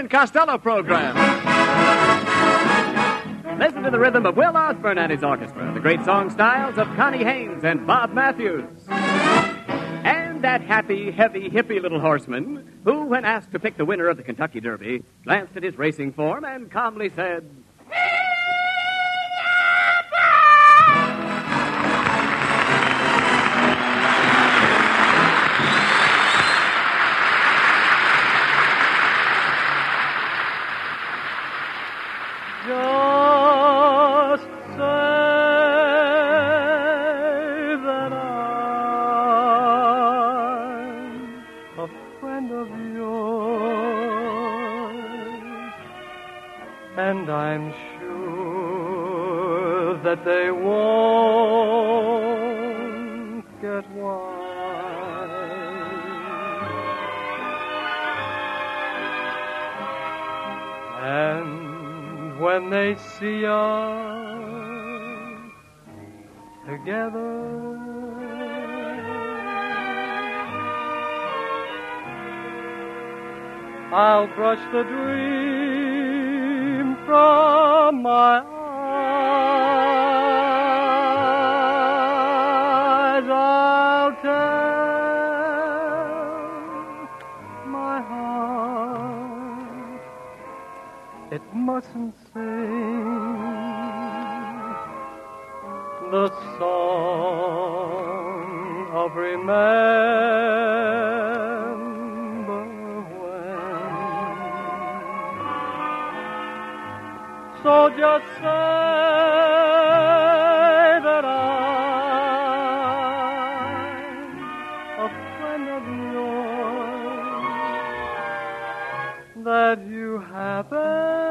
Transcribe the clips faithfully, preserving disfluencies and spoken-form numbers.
and Costello program. Listen to the rhythm of Will Osborne and his orchestra, the great song styles of Connie Haynes and Bob Matthews. And that happy, heavy, hippie little horseman who, when asked to pick the winner of the Kentucky Derby, glanced at his racing form and calmly said, Just say that I'm a friend of yours, and I'm sure that they won't get wise. And when they see us together, I'll brush the dream from my eyes. I'll tell my heart it mustn't sing the song of remember when. So just say that I'm a friend of yours, that you happen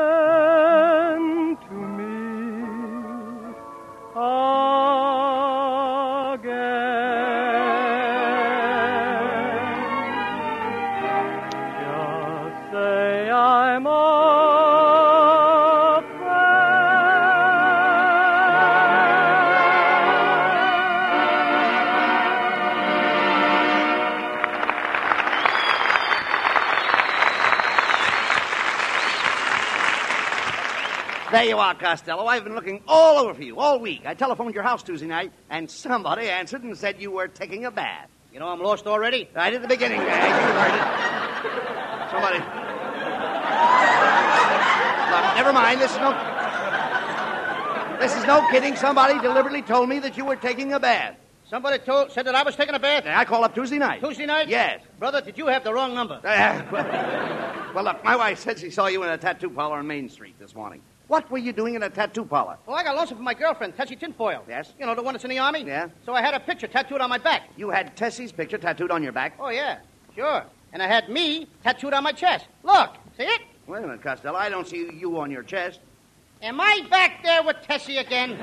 There you are, Costello. I've been looking all over for you all week. I telephoned your house Tuesday night, and somebody answered and said you were taking a bath. You know I'm lost already? Right at the beginning, Gag. You heard it. Somebody... Look, never mind. This is no... This is no kidding. Somebody deliberately told me that you were taking a bath. Somebody told, said that I was taking a bath? I called up Tuesday night. Tuesday night? Yes. Brother, did you have the wrong number? Uh, well, well, look, my wife said she saw you in a tattoo parlor on Main Street this morning. What were you doing in a tattoo parlor? Well, I got lonesome for my girlfriend, Tessie Tinfoil. Yes? You know, the one that's in the Army? Yeah. So I had a picture tattooed on my back. You had Tessie's picture tattooed on your back? Oh, yeah, sure. And I had me tattooed on my chest. Look, see it? Wait a minute, Costello. I don't see you on your chest. Am I back there with Tessie again?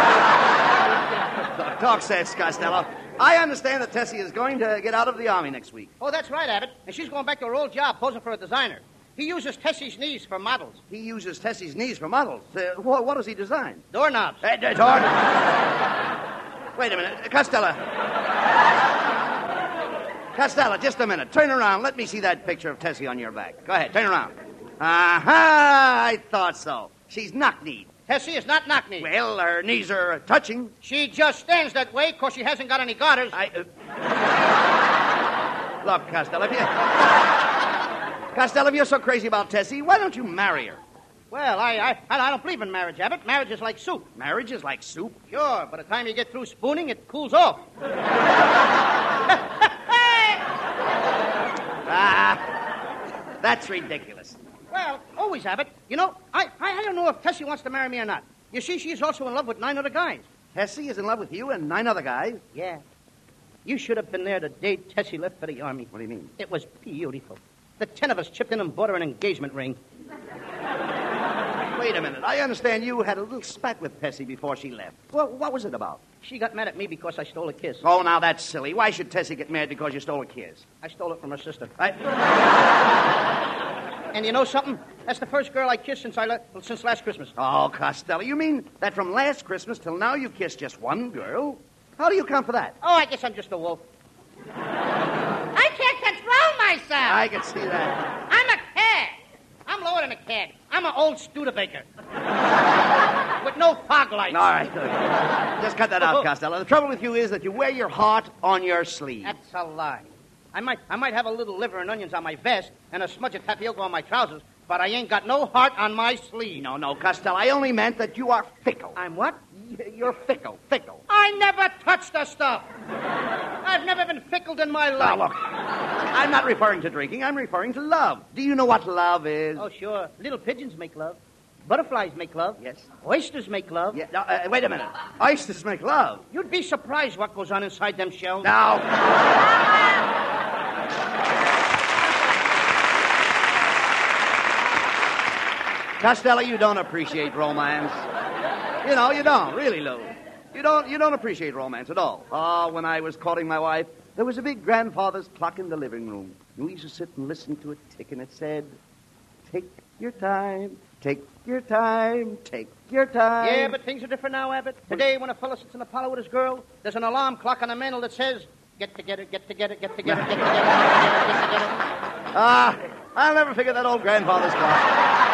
Talk sense, Costello. I understand that Tessie is going to get out of the Army next week. Oh, that's right, Abbott. And she's going back to her old job posing for a designer. He uses Tessie's knees for models. He uses Tessie's knees for models. Uh, what, what does he design? Doorknobs. Uh, d- door... Wait a minute. Costello. Costello, just a minute. Turn around. Let me see that picture of Tessie on your back. Go ahead. Turn around. Aha! I thought so. She's knock-kneed. Tessie is not knock-kneed. Well, her knees are touching. She just stands that way because she hasn't got any garters. I... Uh... Look, Costello, if you... Costello, if you're so crazy about Tessie, why don't you marry her? Well, I, I I don't believe in marriage, Abbott. Marriage is like soup. Marriage is like soup? Sure. By the time you get through spooning, it cools off. Ah, that's ridiculous. Well, always, Abbott. You know, I, I, I don't know if Tessie wants to marry me or not. You see, she's also in love with nine other guys. Tessie is in love with you and nine other guys? Yeah. You should have been there the day Tessie left for the Army. What do you mean? It was beautiful. The ten of us chipped in and bought her an engagement ring. Wait a minute. I understand you had a little spat with Tessie before she left. Well, what was it about? She got mad at me because I stole a kiss. Oh, now that's silly. Why should Tessie get mad because you stole a kiss? I stole it from her sister. I... And you know something? That's the first girl I kissed since I le- well, since last Christmas. Oh, Costello, you mean that from last Christmas till now you've kissed just one girl? How do you account for that? Oh, I guess I'm just a wolf. I can't control myself. I can see that. I'm a cat. I'm a cad. I'm an old Studebaker. With no fog lights. All right. Good. Just cut that out, Costello. The trouble with you is that you wear your heart on your sleeve. That's a lie. I might, I might have a little liver and onions on my vest and a smudge of tapioca on my trousers, but I ain't got no heart on my sleeve. No, no, Costello. I only meant that you are fickle. I'm what? You're fickle, fickle. I never touched the stuff. I've never been fickled in my life. Now, look, I'm not referring to drinking. I'm referring to love. Do you know what love is? Oh, sure. Little pigeons make love. Butterflies make love. Yes. Oysters make love. Yeah. No, uh, wait a minute. Oysters make love. You'd be surprised what goes on inside them shells. Now. Costello, you don't appreciate romance. You know, you don't, really, Lou. You don't, you don't appreciate romance at all. Oh, when I was courting my wife, there was a big grandfather's clock in the living room. We used to sit and listen to it tick, and it said, "Take your time, take your time, take your time." Yeah, but things are different now, Abbott. Today, when a fellow sits in a parlor with his girl, there's an alarm clock on the mantel that says, "Get together, get together, get together, get together, get together, get together." Ah, I'll never forget that old grandfather's clock.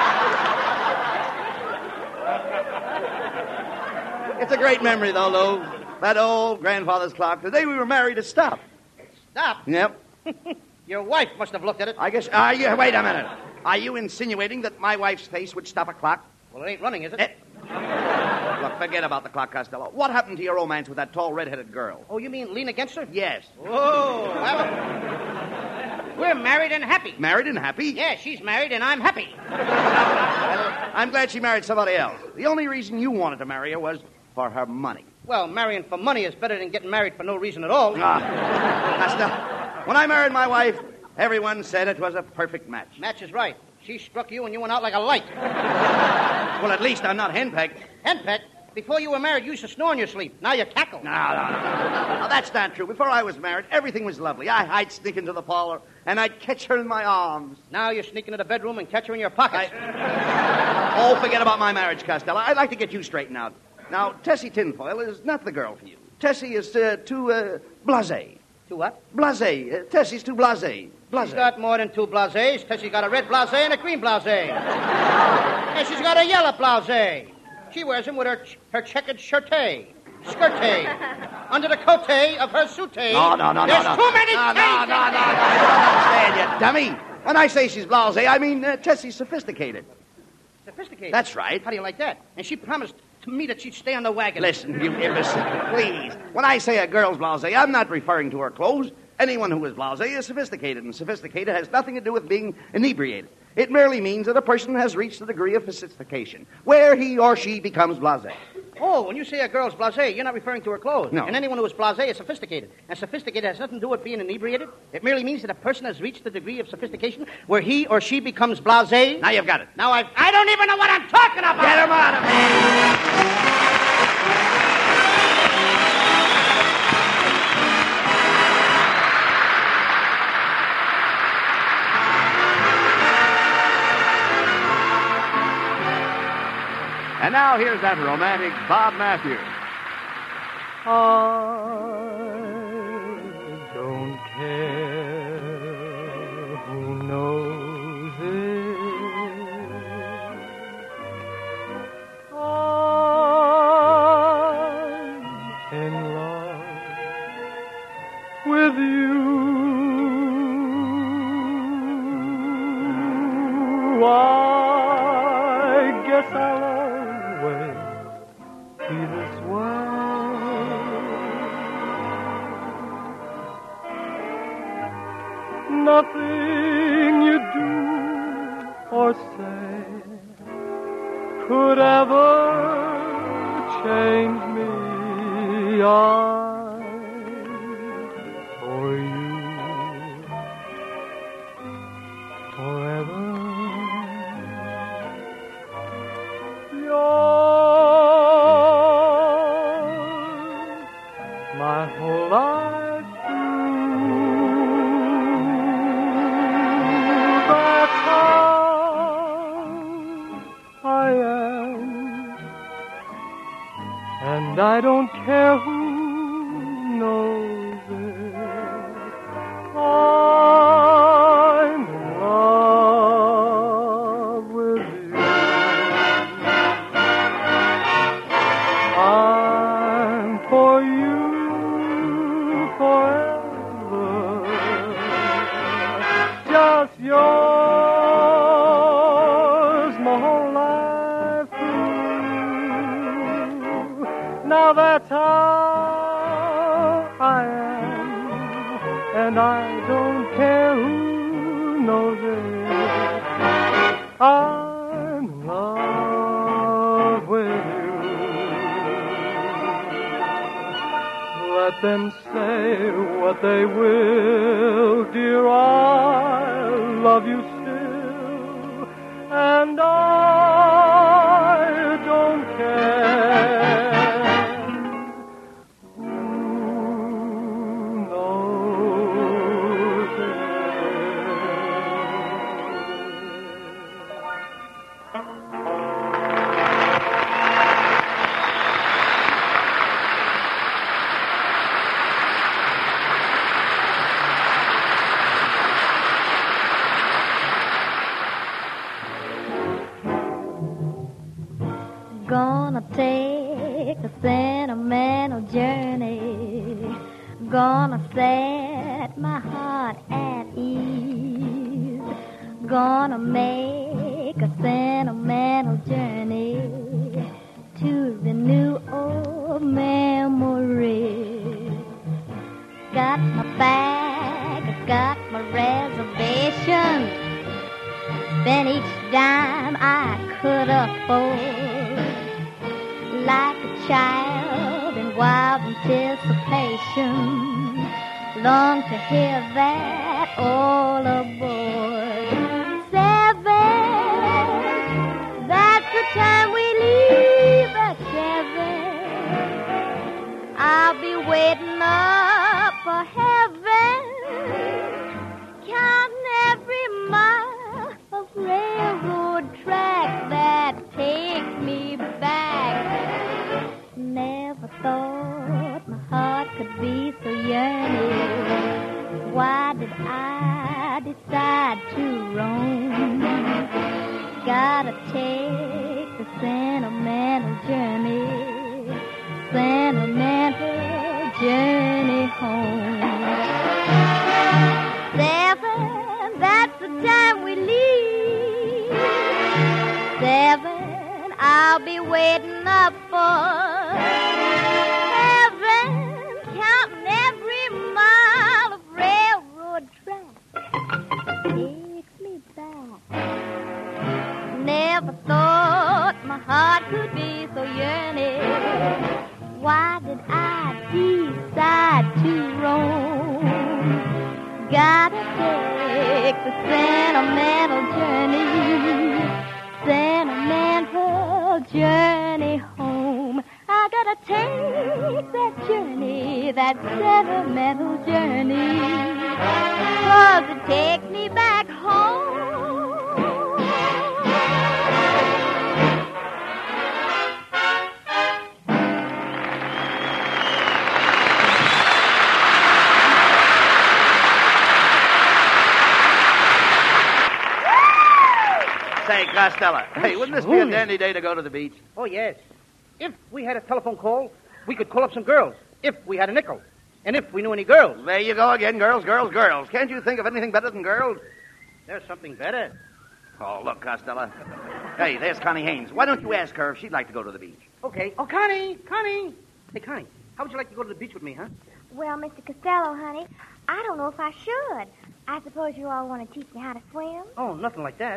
It's a great memory, though, Lou. That old grandfather's clock. The day we were married, it stopped. Stop. Yep. Your wife must have looked at it. I guess. Are you? Wait a minute. Are you insinuating that my wife's face would stop a clock? Well, it ain't running, is it? Eh. Look, forget about the clock, Costello. What happened to your romance with that tall, red-headed girl? Oh, you mean lean against her? Yes. Oh, Abbott. We're married and happy. Married and happy? Yeah, she's married and I'm happy. I'm glad she married somebody else. The only reason you wanted to marry her was for her money. Well, marrying for money is better than getting married for no reason at all. Ah, Costello, when I married my wife, everyone said it was a perfect match. Match is right. She struck you and you went out like a light. Well, at least I'm not henpecked. Henpecked? Before you were married, you used to snore in your sleep. Now you cackle. No, no, no. No, that's not true. Before I was married, everything was lovely. I, I'd sneak into the parlor, and I'd catch her in my arms. Now you're sneaking into the bedroom and catch her in your pockets. I... Oh, forget about my marriage, Costello. I'd like to get you straightened out. Now, Tessie Tinfoil is not the girl for you. Tessie is uh, too uh, blasé. Too what? Blasé. Uh, Tessie's too blasé. Blasé. She's got more than two blasés. Tessie's got a red blasé and a green blasé. And she's got a yellow blasé. She wears them with her ch- her checkered shirtay, skirtay, under the cote of her soutay. No, no, no, There's no, no. too many no, no, K's no, no, in no, there. no. You don't understand, you dummy. When I say she's blasé, I mean uh, Tessie's sophisticated. Sophisticated. That's right. How do you like that? And she promised to me that she'd stay on the wagon. Listen, you imbecile, please. When I say a girl's blasé, I'm not referring to her clothes. Anyone who is blasé is sophisticated, and sophisticated has nothing to do with being inebriated. It merely means that a person has reached a degree of sophistication, where he or she becomes blasé. Oh, when you say a girl's blasé, you're not referring to her clothes. No. And anyone who is blasé is sophisticated. And sophisticated has nothing to do with being inebriated. It merely means that a person has reached the degree of sophistication where he or she becomes blasé. Now you've got it. Now I've... I don't even know what I'm talking about! Get him out of here! And now here's that romantic Bob Matthews. I don't care who knows it. I'm in love with you. I guess I'll be this way. Nothing you do or say could ever change me. I, for you, forever. You're my whole life through. That's how I am, and I don't care who knows it. I'm in love with Now that's how I am, and I don't care who knows it. I'm in love with you. Let them say what they will, dear, I love you still, and I don't care who knows it. Gonna take a sentimental journey. Gonna set my heart at ease. Gonna make a sentimental journey to the new old memory. Got my bag, I got my reservation. Spent each dime I could afford. Like a child in wild anticipation, long to hear that all aboard. Seven, that's the time we leave at seven. I'll be waiting up for heaven, counting every mile of railroad track that takes me back. Never thought my heart could be so yearning. Why did I decide to roam? Gotta take the sentimental journey, sentimental journey home. Seven, that's the time we leave. Seven, I'll be waiting up for heaven, counting every mile of railroad track. Takes me back. Never thought my heart could be so yearning. Why did I decide to roam? Gotta take the sentimental journey, sentimental journey home. I gotta take that journey, that sentimental journey, 'cause it takes me back home. Say, Costello, hey, wouldn't this be a dandy day to go to the beach? Oh, yes. If we had a telephone call, we could call up some girls. If we had a nickel. And if we knew any girls. There you go again, girls, girls, girls. Can't you think of anything better than girls? There's something better. Oh, look, Costello. Hey, there's Connie Haynes. Why don't you ask her if she'd like to go to the beach? Okay. Oh, Connie, Connie. Hey, Connie, how would you like to go to the beach with me, huh? Well, Mister Costello, honey, I don't know if I should. I suppose you all want to teach me how to swim? Oh, nothing like that.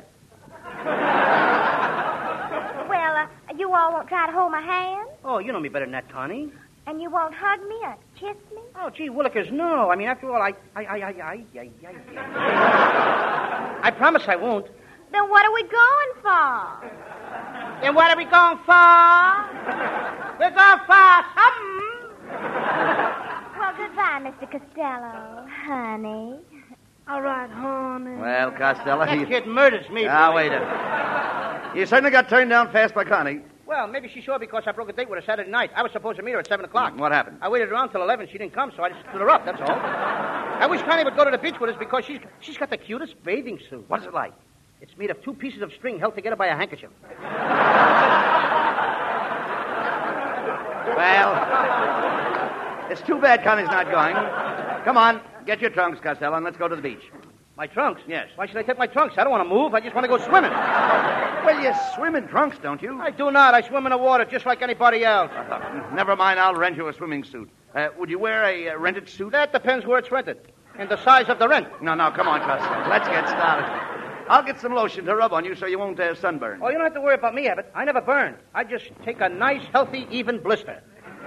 Well, uh, you all won't try to hold my hand? Oh, you know me better than that, Connie. And you won't hug me or kiss me? Oh, gee, Willikers, no. I mean, after all, I... I, I, I, I, I, I, I... I promise I won't. Then what are we going for? Then what are we going for? We're going for something. Well, goodbye, Mister Costello, honey. All right, honey. Well, Costello, That you... kid murders me. Ah, wait a minute. You certainly got turned down fast by Connie. Well, maybe she saw because I broke a date with her Saturday night. I was supposed to meet her at seven o'clock. What happened? I waited around till eleven. She didn't come, so I just stood her up, that's all. I wish Connie would go to the beach with us because she's, she's got the cutest bathing suit. What's it like? It's made of two pieces of string held together by a handkerchief. Well, it's too bad Connie's not going. Come on, get your trunks, Costello, and let's go to the beach. My trunks? Yes. Why should I take my trunks? I don't want to move. I just want to go swimming. Well, you swim in trunks, don't you? I do not. I swim in the water just like anybody else. Uh, never mind, I'll rent you a swimming suit. Uh, would you wear a uh, rented suit? That depends where it's rented and the size of the rent. No, no, come on, Costello. Let's get started. I'll get some lotion to rub on you so you won't uh, sunburn. Oh, you don't have to worry about me, Abbott. I never burn. I just take a nice, healthy, even blister.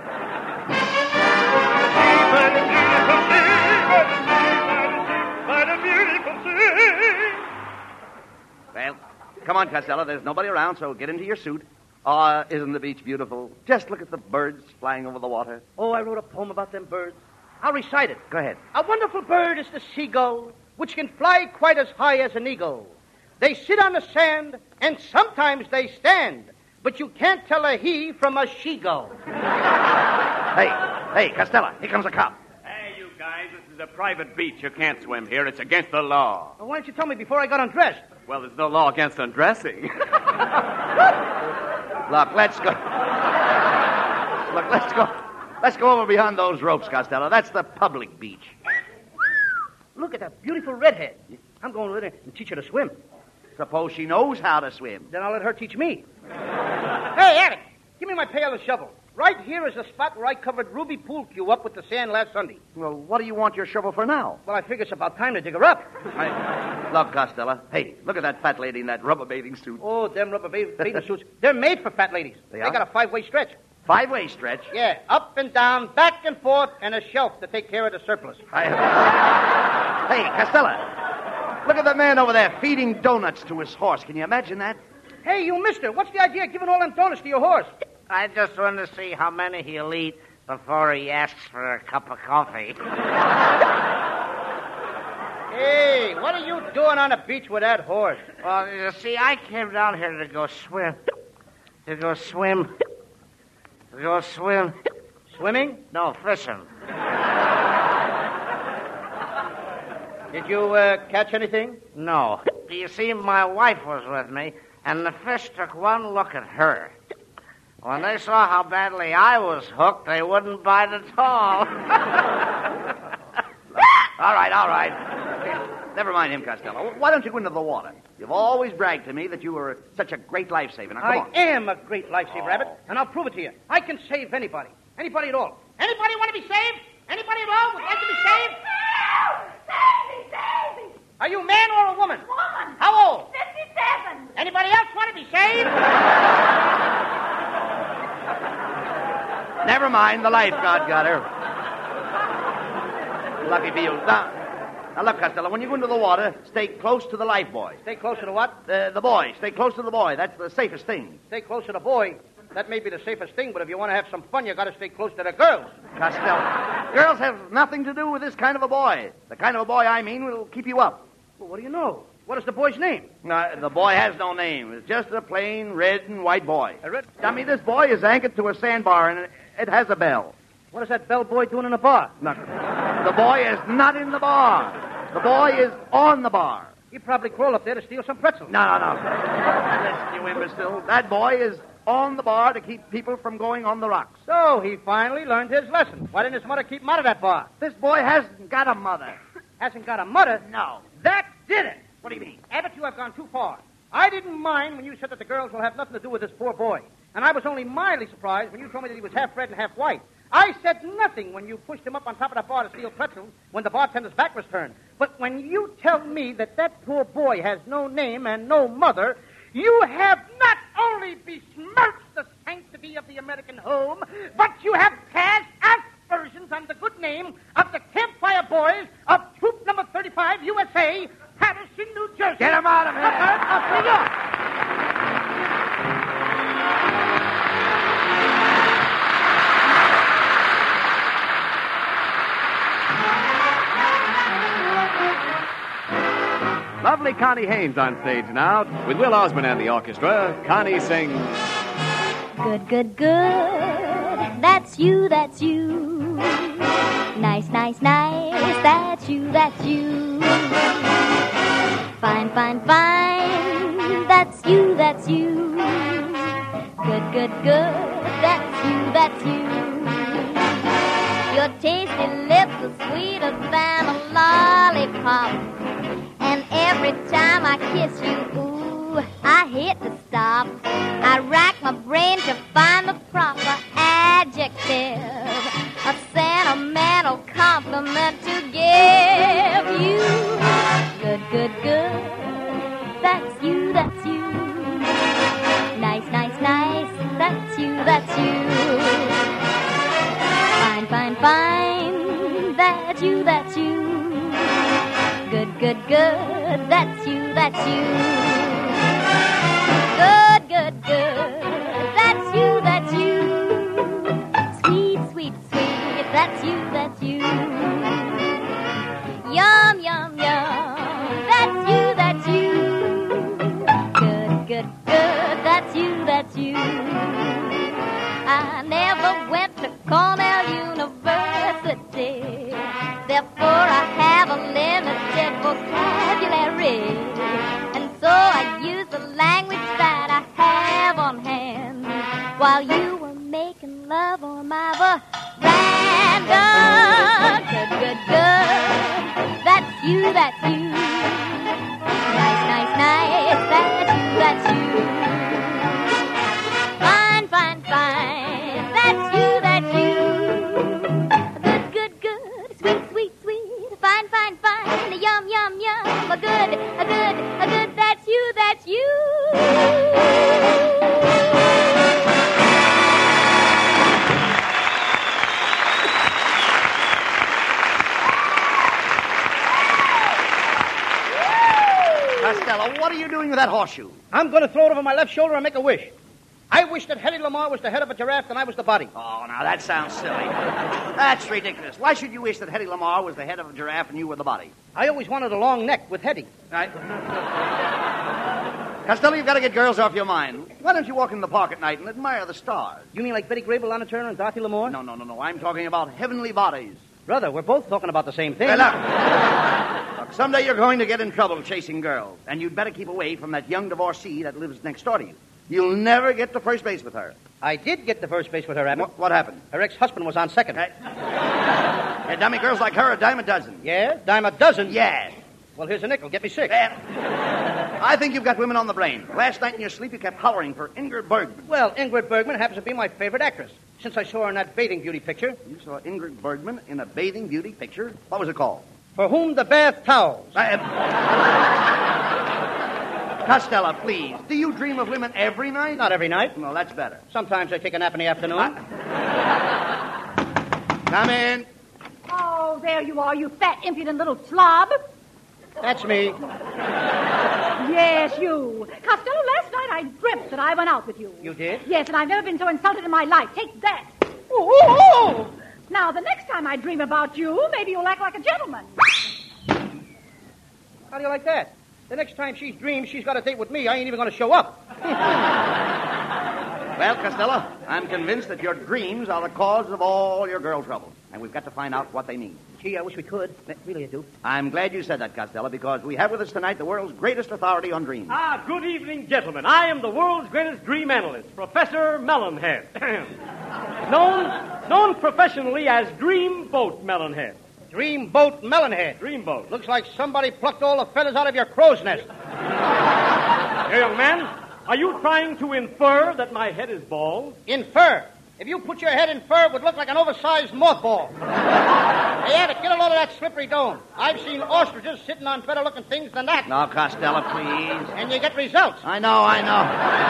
Well, come on, Costello. There's nobody around, so get into your suit. Ah, uh, isn't the beach beautiful? Just look at the birds flying over the water. Oh, I wrote a poem about them birds. I'll recite it. Go ahead. A wonderful bird is the seagull, which can fly quite as high as an eagle. They sit on the sand, and sometimes they stand, but you can't tell a he from a she-gull. Hey, hey, Costello, here comes a cop. Hey, you guys, this is a private beach. You can't swim here. It's against the law. Well, why didn't you tell me before I got undressed? Well, there's no law against undressing. Look, let's go. Look, let's go. Let's go over behind those ropes, Costello. That's the public beach. Look at that beautiful redhead. I'm going with her and teach her to swim. Suppose she knows how to swim. Then I'll let her teach me. Hey, Attic, give me my pail and shovel. Right here is the spot where I covered Ruby Pool Cue up with the sand last Sunday. Well, what do you want your shovel for now? Well, I figure it's about time to dig her up. I... Look, Costello. Hey, look at that fat lady in that rubber bathing suit. Oh, them rubber ba- bathing suits. They're made for fat ladies. They They are? got a five-way stretch. Five-way stretch? Yeah, up and down, back and forth, and a shelf to take care of the surplus. I... Hey, Costello. Look at the man over there feeding donuts to his horse. Can you imagine that? Hey, you mister, what's the idea of giving all them donuts to your horse? I just want to see how many he'll eat before he asks for a cup of coffee. Hey, what are you doing on the beach with that horse? Well, you see, I came down here to go swim. To go swim. To go swim. Swimming? No, fishing. Did you uh, catch anything? No. You see, my wife was with me, and the fish took one look at her. When they saw how badly I was hooked, they wouldn't bite at all. All right, all right. Never mind him, Costello. Why don't you go into the water? You've always bragged to me that you were such a great lifesaver. Now, come I on. am a great lifesaver, Oh. Abbott, and I'll prove it to you. I can save anybody. Anybody at all. Anybody want to be saved? Anybody at all would like to be saved? Save me, save me! Are you a man or a woman? Woman! How old? Fifty-seven! Anybody else want to be saved? Never mind. The lifeguard got her. Lucky for you. Now, now, look, Costello, when you go into the water, stay close to the life boy. Stay close to the what? The, the boy. Stay close to the boy. That's the safest thing. Stay close to the boy. That may be the safest thing, but if you want to have some fun, you got to stay close to the girls. Costello, girls have nothing to do with this kind of a boy. The kind of a boy I mean will keep you up. Well, what do you know? What is the boy's name? No, the boy has no name. It's just a plain red and white boy. A red- I mean, this boy is anchored to a sandbar, and it, it has a bell. What is that bellboy doing in the bar? No, the boy is not in the bar. The boy is on the bar. He probably crawled up there to steal some pretzels. No, no, no. Listen, you imbecile. That boy is on the bar to keep people from going on the rocks. So he finally learned his lesson. Why didn't his mother keep him out of that bar? This boy hasn't got a mother. Hasn't got a mother? No. That did it. What do you mean? Abbott, you have gone too far. I didn't mind when you said that the girls will have nothing to do with this poor boy. And I was only mildly surprised when you told me that he was half red and half white. I said nothing when you pushed him up on top of the bar to steal pretzels when the bartender's back was turned. But when you tell me that that poor boy has no name and no mother, you have not only besmirched the sanctity of the American home, but you have cast aspersions on the good name of the Campfire Boys of Troop Number thirty-five, U S A, Patterson, New Jersey. Get him out of here. Of New York. Lovely Connie Haynes on stage now. With Will Osborne and the orchestra, Connie sings... Good, good, good. That's you, that's you. Nice, nice, nice. That's you, that's you. Fine, fine, fine. That's you, that's you. Good, good, good. That's you, that's you. Your tasty lips are sweeter than a lollipop. every time I kiss you, ooh, I hit the stop. I rack my brain to find the proper adjective, a sentimental compliment to give you. Good, good, good, that's you, that's you. Nice, nice, nice, that's you, that's you. Fine, fine, fine, that's you, that's you. Good, good, good, that's you, that's you. Good, good, good, that's you, that's you. Sweet, sweet, sweet, that's you, that's you. Yum, yum, yum, that's you, that's you. Good, good, good, that's you, that's you. I never went to Cornell University, therefore I have a limited vocabulary, and so I use the language that I have on hand while you were making love on my veranda. Good, good, good, that's you, that's you. Nice, nice, nice, that's you, that's you. Fine, fine, fine, that's you, that's you. Good, good, good, sweet, sweet, sweet. Fine, fine, fine, yum, yum, yum. A good, a good, a good, that's you, that's you. Costello, what are you doing with that horseshoe? I'm going to throw it over my left shoulder and make a wish. I wish that Hedy Lamarr was the head of a giraffe and I was the body. Oh, now that sounds silly. That's ridiculous. Why should you wish that Hedy Lamarr was the head of a giraffe and you were the body? I always wanted a long neck with Hedy. Right. Costello, you've got to get girls off your mind. Why don't you walk in the park at night and admire the stars? You mean like Betty Grable, Lana Turner, and Dorothy Lamour? No, no, no, no. I'm talking about heavenly bodies. Brother, we're both talking about the same thing. Hey, look. Look, someday you're going to get in trouble chasing girls, and you'd better keep away from that young divorcee that lives next door to you. You'll never get to first base with her. I did get to first base with her, Abbott. What, what happened? Her ex-husband was on second. Hey. Yeah, dummy, girls like her a dime a dozen. Yeah? Dime a dozen? Yes. Well, here's a nickel. Get me six. Well, I think you've got women on the brain. Last night in your sleep, you kept hollering for Ingrid Bergman. Well, Ingrid Bergman happens to be my favorite actress, since I saw her in that bathing beauty picture. You saw Ingrid Bergman in a bathing beauty picture? What was it called? For Whom the Bath Towels. Uh, Costello, please. Do you dream of women every night? Not every night. Well, that's better. Sometimes I take a nap in the afternoon. Uh, come in. Oh, there you are, you fat, impudent little slob. That's me. Yes, you. Costello, last night I dreamt that I went out with you. You did? Yes, and I've never been so insulted in my life. Take that. Ooh, ooh, ooh. Now, the next time I dream about you, maybe you'll act like a gentleman. How do you like that? The next time she dreams she's got a date with me, I ain't even going to show up. Well, Costello, I'm convinced that your dreams are the cause of all your girl troubles, and we've got to find out what they mean. Gee, I wish we could. Really, I do. I'm glad you said that, Costello, because we have with us tonight the world's greatest authority on dreams. Ah, good evening, gentlemen. I am the world's greatest dream analyst, Professor Melonhead. known, known professionally as Dreamboat Melonhead. Dreamboat Melonhead. Dreamboat. Looks like somebody plucked all the feathers out of your crow's nest. Here, young man, are you trying to infer that my head is bald? Infer? If you put your head in fur, it would look like an oversized mothball. Hey, Abbott, get a load of that slippery dome. I've seen ostriches sitting on better-looking things than that. Now, Costello, please. And you get results. I know, I know.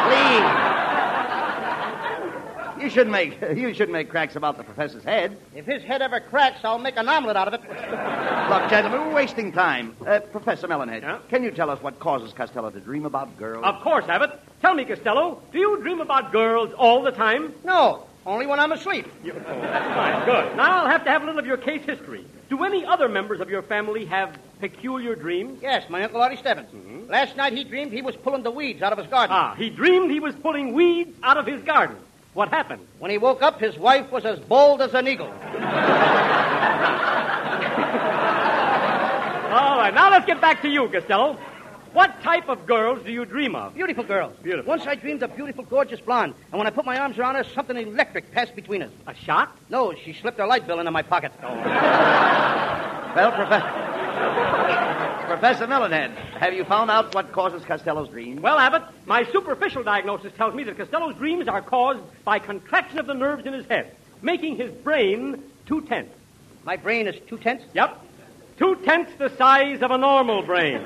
Please. You shouldn't make you shouldn't make cracks about the professor's head. If his head ever cracks, I'll make an omelet out of it. Look, gentlemen, we're wasting time. Uh, Professor Melonhead, Yeah? can you tell us what causes Costello to dream about girls? Of course, Abbott. Tell me, Costello, do you dream about girls all the time? No, only when I'm asleep. You, oh, that's fine. Good. Now I'll have to have a little of your case history. Do any other members of your family have peculiar dreams? Yes, my Uncle Artie Stebbins. Mm-hmm. Last night he dreamed he was pulling the weeds out of his garden. Ah, he dreamed he was pulling weeds out of his garden. What happened? When he woke up, his wife was as bold as an eagle. All right, now let's get back to you, Costello. What type of girls do you dream of? Beautiful girls. Beautiful. Once I dreamed of beautiful, gorgeous blonde, and when I put my arms around her, something electric passed between us. A shot? No, she slipped her light bill into my pocket. Well, Professor... Professor Melonhead, have you found out what causes Costello's dreams? Well, Abbott, my superficial diagnosis tells me that Costello's dreams are caused by contraction of the nerves in his head, making his brain too tense. My brain is too tense? Yep. Too tense the size of a normal brain.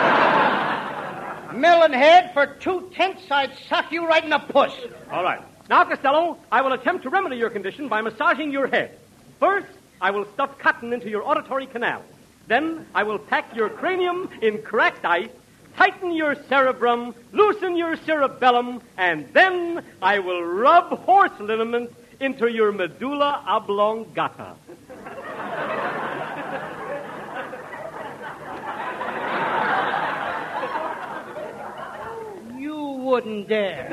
Melonhead, for two tenths, I'd sock you right in the puss. All right. Now, Costello, I will attempt to remedy your condition by massaging your head. First, I will stuff cotton into your auditory canal. Then, I will pack your cranium in cracked ice, tighten your cerebrum, loosen your cerebellum, and then I will rub horse liniment into your medulla oblongata. Wouldn't dare.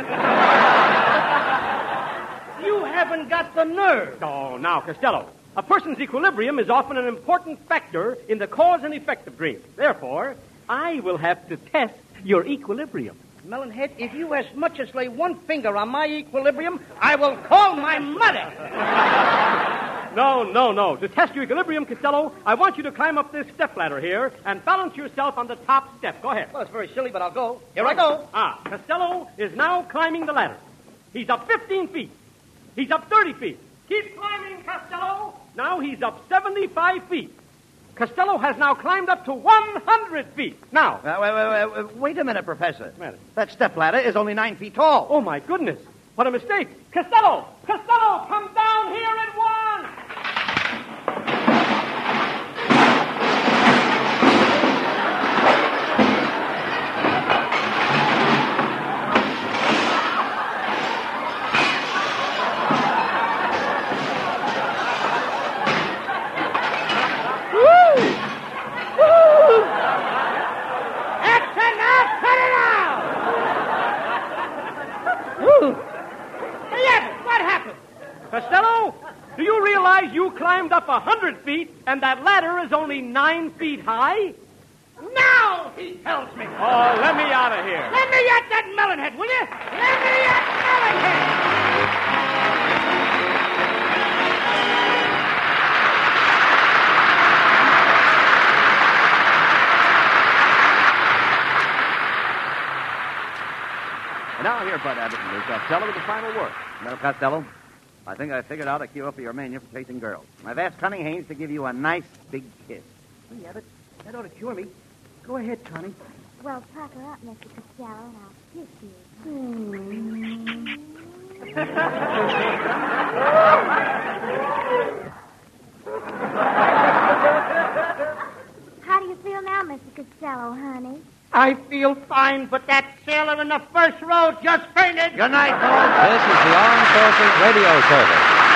You haven't got the nerve. Oh, now, Costello, a person's equilibrium is often an important factor in the cause and effect of dreams. Therefore, I will have to test your equilibrium. Melonhead, if you as much as lay one finger on my equilibrium, I will call my mother. No, no, no. To test your equilibrium, Costello, I want you to climb up this stepladder here and balance yourself on the top step. Go ahead. Well, it's very silly, but I'll go. Here I go. Ah, Costello is now climbing the ladder. He's up fifteen feet. He's up thirty feet. Keep climbing, Costello. Now he's up seventy-five feet. Costello has now climbed up to one hundred feet. Now. Uh, wait, wait, wait, wait a minute, Professor. Minute. That stepladder is only nine feet tall. Oh, my goodness. What a mistake. Costello! Costello, come down here at once! Costello, do you realize you climbed up a hundred feet and that ladder is only nine feet high? Now, he tells me. Oh, let me out of here. Let me at that melonhead, will you? Let me at And now here, Bud Abbott and Lou Costello with the final word. Well, Costello, I think I figured out a cure for your mania for chasing girls. I've asked Connie Haynes to give you a nice big kiss. Hey, Abbott, that ought to cure me. Go ahead, Connie. Well, pucker up, Mister Costello, and I'll kiss you. Hmm. How do you feel now, Mister Costello, honey? I feel fine, but that sailor in the first row just fainted. Good night, folks. This is the Armed Forces Radio Service.